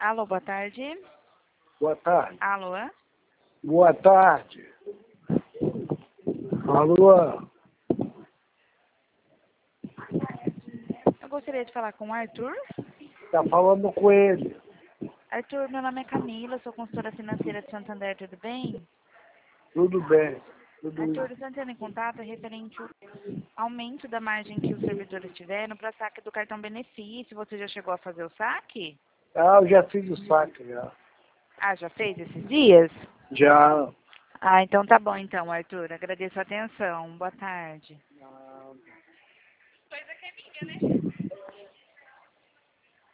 Alô, boa tarde. Boa tarde. Alô? Boa tarde. Alô? Eu gostaria de falar com o Arthur. Tá falando com ele. Arthur, meu nome é Camila, sou consultora financeira de Santander, tudo bem? Tudo bem. Tudo Arthur, estou entrando em contato referente ao aumento da margem que os servidores tiveram para saque do cartão benefício. Você já chegou a fazer o saque? Ah, eu já fiz o saque já. Ah, já fez esses dias? Já. Ah, então tá bom então, Arthur. Agradeço a atenção. Boa tarde.